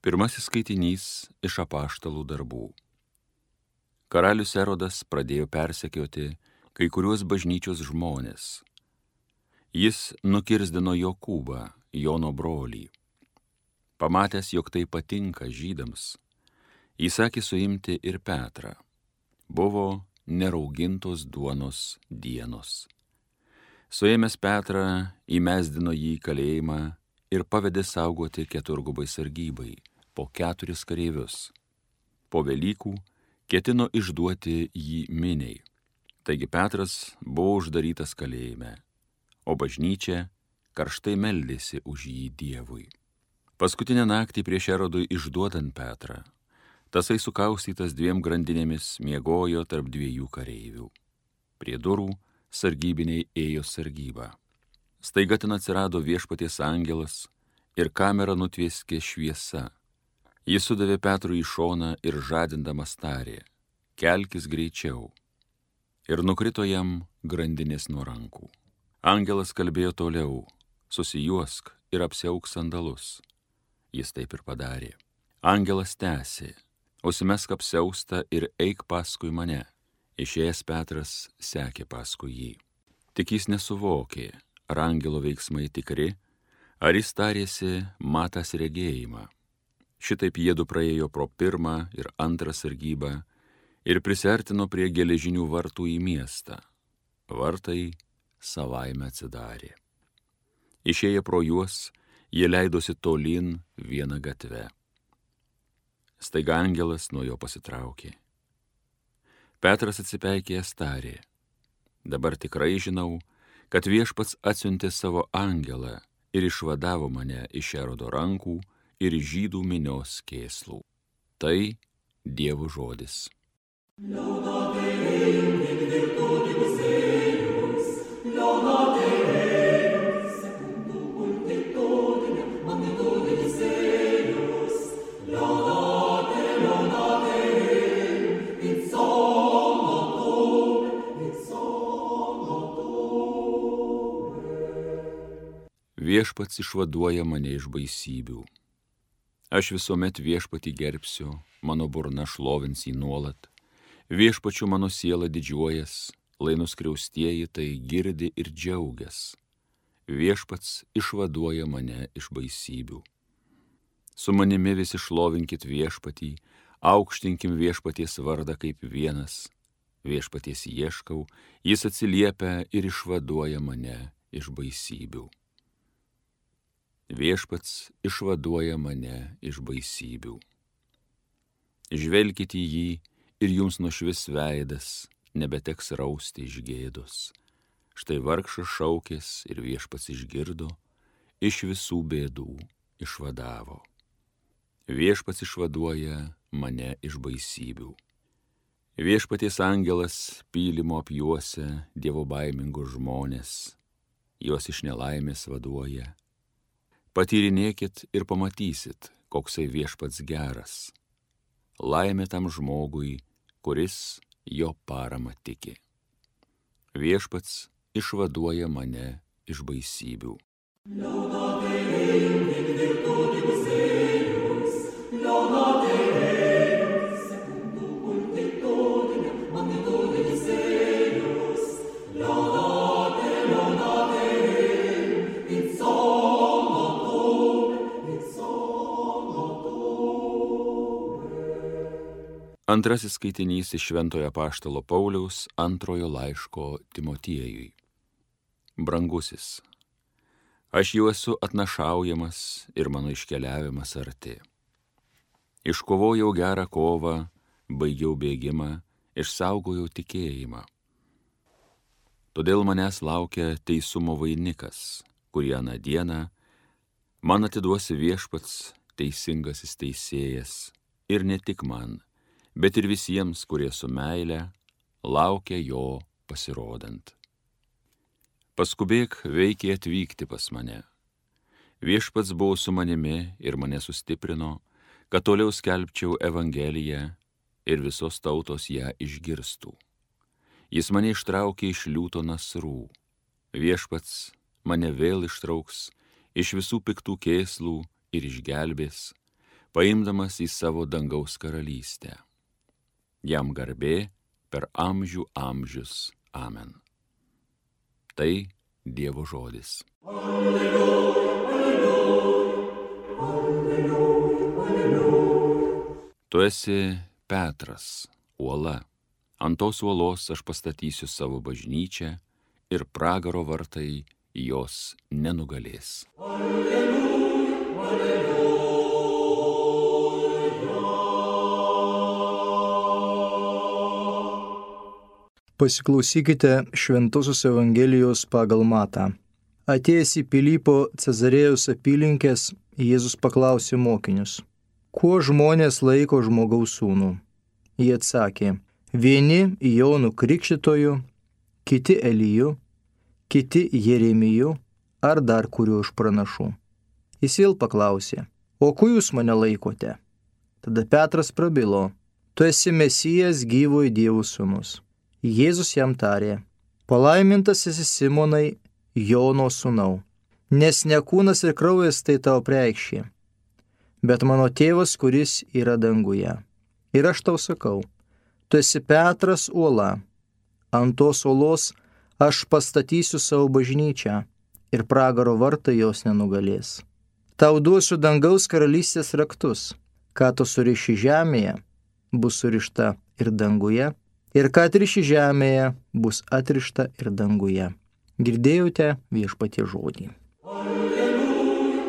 Pirmasis skaitinys iš apaštalų darbų. Karalius Erodas pradėjo persekioti kai kuriuos bažnyčios žmonės. Jis nukirzdino Jokūbą, Jono brolį. Pamatęs, jog tai patinka žydams, įsakė suimti ir Petrą. Buvo neraugintos duonos dienos. Suėmęs Petrą, įmesdino jį į kalėjimą ir pavedė saugoti keturgubai sargybai po 4 kareivius. Po Velykų ketino išduoti jį miniai. Taigi Petras buvo uždarytas kalėjime, o bažnyčia karštai meldėsi už jį Dievui. Paskutinę naktį prieš Erodui išduodant Petrą, tasai sukaustytas 2 grandinėmis miegojo tarp 2 kareivių. Prie durų sargybiniai ėjo sargybą. Staiga ten atsirado viešpaties angelas ir kamerą nutvieskė šviesa. Jis sudavė Petrui į šoną ir žadindamas tarė: kelkis greičiau. Ir nukrito jam grandinės nuo rankų. Angelas kalbėjo toliau: susijuosk ir apsiauk sandalus. Jis taip ir padarė. Angelas tęsė: užsimesk apsiaustą ir eik paskui mane. Išėjęs Petras sekė paskui jį. Tik jis nesuvokė, ar angelo veiksmai tikri, ar jis tarėsi matęs regėjimą. Šitaip jiedu praėjo pro 1 ir 2 sargybą ir prisiartino prie geležinių vartų į miestą. Vartai savaime atsidarė. Išėję pro juos, jie leidosi tolyn vieną gatvę. Staiga angelas nuo jo pasitraukė. Petras atsipeikėjęs tarė: dabar tikrai žinau, kad viešpats atsiuntė savo angelą ir išvadavo mane iš Erodo rankų ir žydų minios kėslų. Tai Dievo žodis. Viešpats išvaduoja mane iš baisybių. Aš visuomet viešpatį gerbsiu, mano burna šlovins jį nuolat. Viešpačiu mano siela didžiuojas, lai nuskriaustieji tai girdi ir džiaugias. Viešpats išvaduoja mane iš baisybių. Su manimi visi šlovinkit viešpatį, aukštinkim viešpaties vardą kaip vienas. Viešpaties ieškau, jis atsiliepia ir išvaduoja mane iš baisybių. Viešpats išvaduoja mane iš baisybių. Žvelkite į jį ir jums nušvis veidas, nebeteks rausti iš gėdos. Štai vargšas šaukės ir viešpats išgirdo, iš visų bėdų išvadavo. Viešpats išvaduoja mane iš baisybių. Viešpaties angelas pylimo apjuosia dievobaimingus žmonės, juos iš nelaimės vaduoja. Patyrinėkit ir pamatysit, koksai viešpats geras. Laimė tam žmogui, kuris jo parama tiki. Viešpats išvaduoja mane iš baisybių. Antrasis skaitinys iš Šventojo apaštalo Pauliaus 2 laiško Timotiejui. Brangusis, aš jau esu atnašaujamas ir mano iškeliavimas arti. Iškovojau gerą kovą, baigiau bėgimą, išsaugojau tikėjimą. Todėl manęs laukia teisumo vainikas, kurį aną dieną man atiduosi viešpats teisingasis teisėjas, ir ne tik man, bet ir visiems, kurie su meile laukia jo pasirodant. Paskubėk veikiai atvykti pas mane. Viešpats buvo su manimi ir mane sustiprino, kad toliau skelbčiau Evangeliją ir visos tautos ją išgirstų. Jis mane ištraukė iš liūto nasrų. Viešpats mane vėl ištrauks iš visų piktų kėslų ir išgelbės, paimdamas į savo dangaus karalystę. Jam garbė per amžių amžius. Amen. Tai Dievo žodis. Alleluja, alleluja, alleluja, alleluja. Tu esi Petras, uola. Ant tos uolos aš pastatysiu savo bažnyčią ir pragaro vartai jos nenugalės. Alleluja, alleluja. Pasiklausykite Šventosios Evangelijos pagal Matą. Atėjęs į Pilypo Cezarėjos apylinkės, Jėzus paklausė mokinius: kuo žmonės laiko žmogaus sūnų? Jie atsakė: vieni Jonu Krikštytoju, kiti Eliju, kiti Jeremiju ar dar kuriuo iš pranašų. Jis vėl paklausė: o kuo jūs mane laikote? Tada Petras prabilo: tu esi Mesijas, gyvojo Dievo sūnus. Jėzus jam tarė: palaimintas esi Simonai, Jono sūnau, nes ne kūnas ir kraujas tai tau preikšė, bet mano tėvas, kuris yra danguje. Ir aš tau sakau, tu esi Petras uola, ant tos uolos aš pastatysiu savo bažnyčią ir pragaro vartai jos nenugalės. Tau duosiu dangaus karalystės raktus, ką tu suriši žemėje, bus surišta ir danguje, ir ką atriši žemėje, bus atrišta ir danguje. Girdėjote Viešpaties žodį. Alleluja,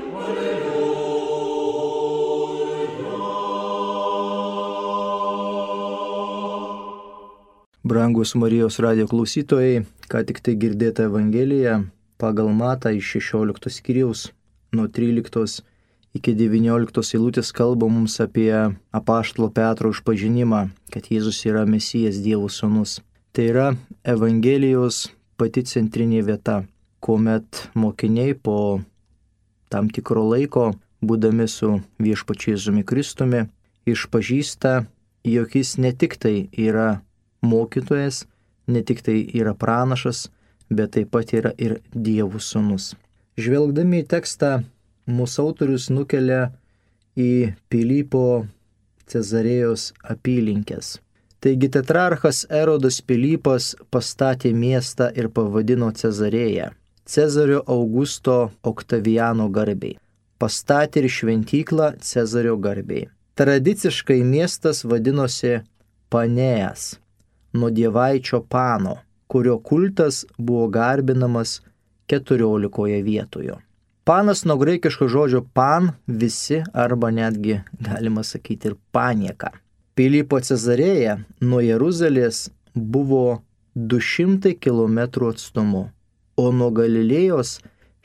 alleluja. Brangus Marijos radijo klausytojai, ką tik tai girdėta Evangelija pagal Matą iš 16 skyriaus nuo 13 iki 19 eilutės kalba mums apie apaštalo Petro išpažinimą, kad Jėzus yra Mesijas, Dievo sūnus. Tai yra Evangelijos pati centrinė vieta, kuomet mokiniai po tam tikro laiko, būdami su Viešpačiu Jėzumi Kristumi, išpažįsta, jog jis ne tik tai yra mokytojas, ne tik tai yra pranašas, bet taip pat yra ir Dievo sūnus. Žvelgdami į tekstą, mūsų autorius nukelia į Pilypo Cezarėjos apylinkes. Taigi tetrarchas Erodas Pilypas pastatė miestą ir pavadino Cezarėją, Cezario Augusto Oktaviano garbei. Pastatė ir šventyklą Cezario garbei. Tradiciškai miestas vadinosi Panėjas, nuo dievaičio Pano, kurio kultas buvo garbinamas 14 vietoje. Panas nuo graikiško žodžio pan, visi, arba netgi galima sakyti ir panieka. Pilypo Cezarėja nuo Jeruzalės buvo 200 km atstumu, o nuo Galilėjos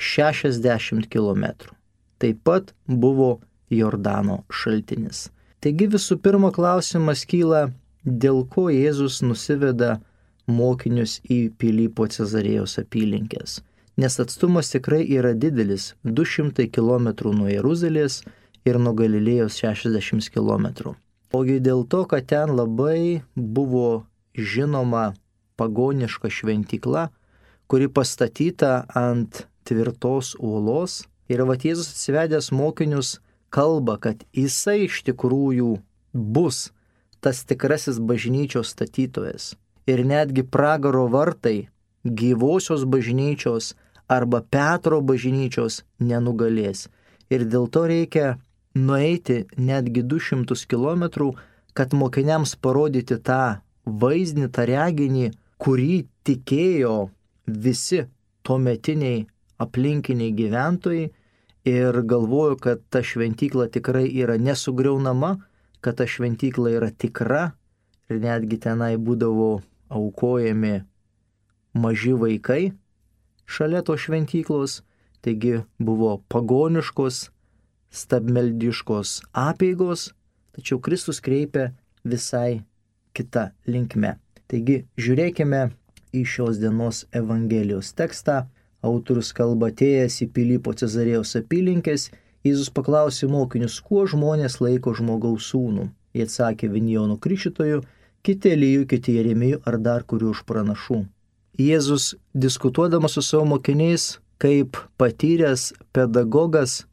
60 km. Taip pat buvo Jordano šaltinis. Taigi visų pirma klausimas kyla, dėl ko Jėzus nusiveda mokinius į Pilypo Cezarėjos apylinkes. Nes atstumas tikrai yra didelis – 200 km nuo Jeruzalės ir nuo Galilėjos 60 km. Ogi dėl to, kad ten labai buvo žinoma pagoniška šventykla, kuri pastatyta ant tvirtos uolos. Ir vat Jėzus atsivedęs mokinius kalba, kad jisai iš tikrųjų bus tas tikrasis bažnyčios statytojas. Ir netgi pragaro vartai gyvosios bažnyčios arba Petro bažnyčios nenugalės. Ir dėl to reikia nueiti netgi 200 km, kad mokiniams parodyti tą vaizdinį, tą reginį, kurį tikėjo visi tuometiniai aplinkiniai gyventojai ir galvojo, kad ta šventykla tikrai yra nesugriaunama, kad ta šventykla yra tikra ir netgi tenai būdavo aukojami maži vaikai šalia to šventyklos, taigi buvo pagoniškos, stabmeldiškos apeigos, tačiau Kristus kreipia visai kita linkme. Taigi žiūrėkime į šios dienos Evangelijos tekstą. Autorius kalba: atėjęs į Pilypo Cezarėjos apylinkes, Jėzus paklausė mokinius, kuo žmonės laiko žmogaus sūnų. Jie atsakė: vieni Jonu Krikštytoju, kiti Eliju, kiti Jeremiju ar dar kuriuo iš pranašų. Jėzus, diskutuodamas su savo mokiniais, kaip patyręs pedagogas,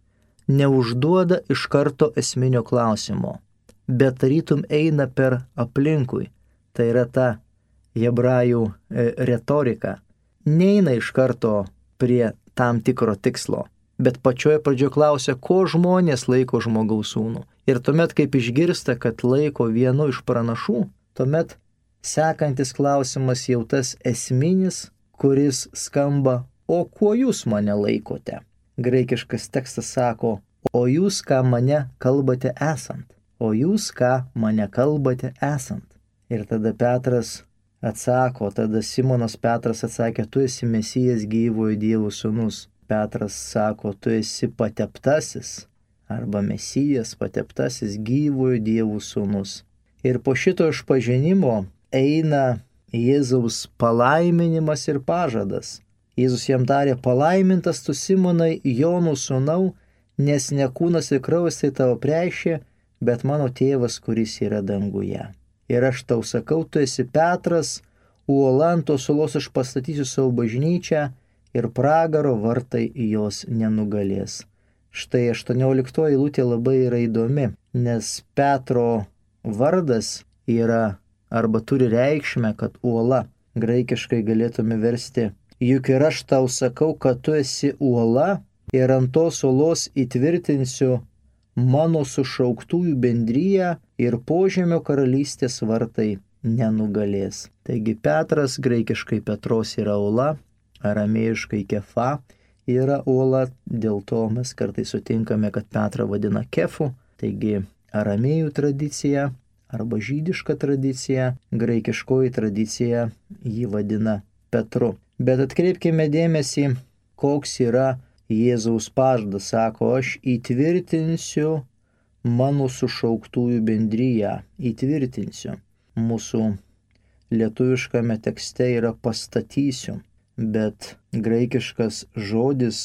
neužduoda iš karto esminio klausimo, bet tarytum eina per aplinkui. Tai yra ta hebrajų retorika. Neina iš karto prie tam tikro tikslo, bet pačioje pradžioje klausia, ko žmonės laiko žmogaus sūnų. Ir tuomet, kaip išgirsta, kad laiko vienu iš pranašų, tuomet sekantis klausimas jau tas esminis, kuris skamba, o kuo jūs mane laikote? Graikiškas tekstas sako, o jūs ką mane kalbate esant? O jūs ką mane kalbate esant? Ir tada Petras atsako, tada Simonas Petras atsakė, tu esi Mesijas gyvojo Dievo sūnus. Petras sako, tu esi pateptasis, arba Mesijas pateptasis gyvojo Dievo sūnus. Ir po šito išpažinimo eina Jėzaus palaiminimas ir pažadas. Jėzus jam tarė, palaimintas tu Simonai, Jono sūnau, nes ne kūnas ir kraujas tai tavo preišė, bet mano tėvas, kuris yra danguje. Ir aš tau sakau, tu esi Petras, uola ant tos uolos aš pastatysiu savo bažnyčią ir pragaro vartai jos nenugalės. Štai 18 eilutė labai yra įdomi, nes Petro vardas yra arba turi reikšmę, kad uola. Graikiškai galėtume versti, juk ir aš tau sakau, kad tu esi uola ir ant tos uolos įtvirtinsiu mano sušauktųjų bendriją ir požemio karalystės vartai nenugalės. Taigi Petras, graikiškai Petros yra uola, aramėjiškai Kefa yra uola, dėl to mes kartais sutinkame, kad Petrą vadina Kefu, taigi aramėjų tradicija arba žydiška tradicija, graikiškoji tradicija jį vadina Petru. Bet atkreipkime dėmesį, koks yra Jėzaus pažadas, sako, aš įtvirtinsiu mano sušauktųjų bendriją, įtvirtinsiu. Mūsų lietuviškame tekste yra pastatysiu, bet graikiškas žodis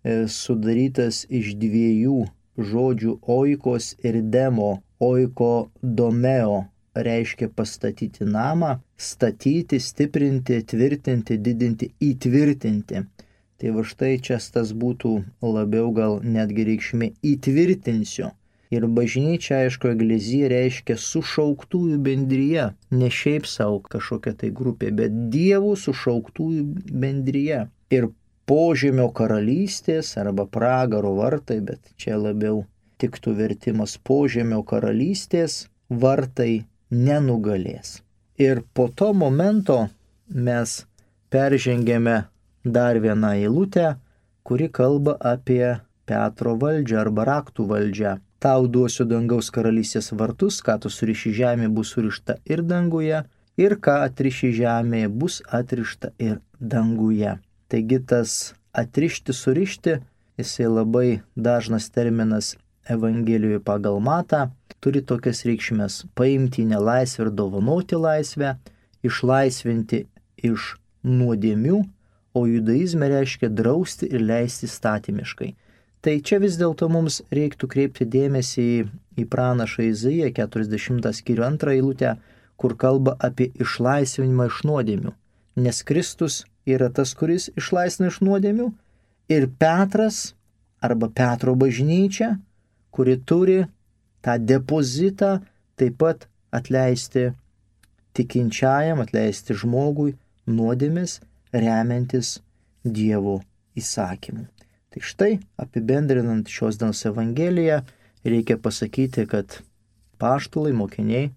sudarytas iš dviejų žodžių oikos ir demo. Oiko domeo reiškia pastatyti namą, statyti, stiprinti, tvirtinti, didinti, įtvirtinti. Tai va štai čia tas būtų labiau gal netgi reikšmė įtvirtinsiu. Ir bažnyčia, aišku, eklezija reiškia sušauktųjų bendrija, ne šiaip savo kažkokia tai grupė, bet Dievo sušauktųjų bendrija. Ir požemio karalystės arba pragaro vartai, bet čia labiau tiktų vertimas požemio karalystės vartai nenugalės. Ir po to momento mes peržengėme dar vieną eilutę, kuri kalba apie Petro valdžią arba raktų valdžią. Tau duosiu dangaus karalystės vartus, ką tu suriši žemėje bus surišta ir danguje, ir ką atriši žemėje bus atrišta ir danguje. Taigi tas atrišti, surišti, jisai labai dažnas terminas Evangelijoje pagal Matą, turi tokias reikšmes: paimti į nelaisvę ir dovanoti laisvę, išlaisvinti iš nuodėmių, o judaizme reiškia drausti ir leisti įstatymiškai. Tai čia vis dėlto mums reiktų kreipti dėmesį į pranašą Izaiją 40 skyrių 2 eilutę, kur kalba apie išlaisvinimą iš nuodėmių. Nes Kristus yra tas, kuris išlaisvina iš nuodėmių, ir Petras arba Petro bažnyčia, kuri turi tą depozitą taip pat atleisti tikinčiajam, atleisti žmogui nuodėmes, remiantis Dievo įsakymu. Tai štai, apibendrinant šios dienos Evangeliją, reikia pasakyti, kad apaštalai, mokiniai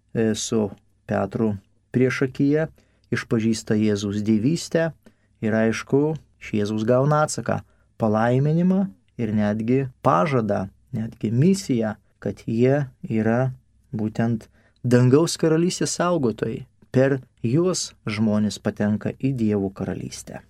su Petru priešakyje išpažįsta Jėzaus dievystę ir aišku, Jėzaus gauna atsaką, palaiminimą ir netgi pažadą, netgi misiją, kad jie yra būtent dangaus karalystės saugotojai. Per juos žmonės patenka į Dievo karalystę.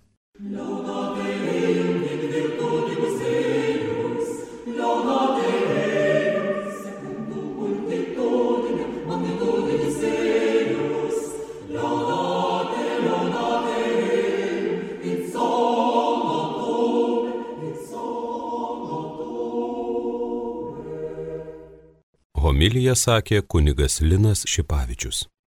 Homiliją sakė kunigas Linas Šipavičius.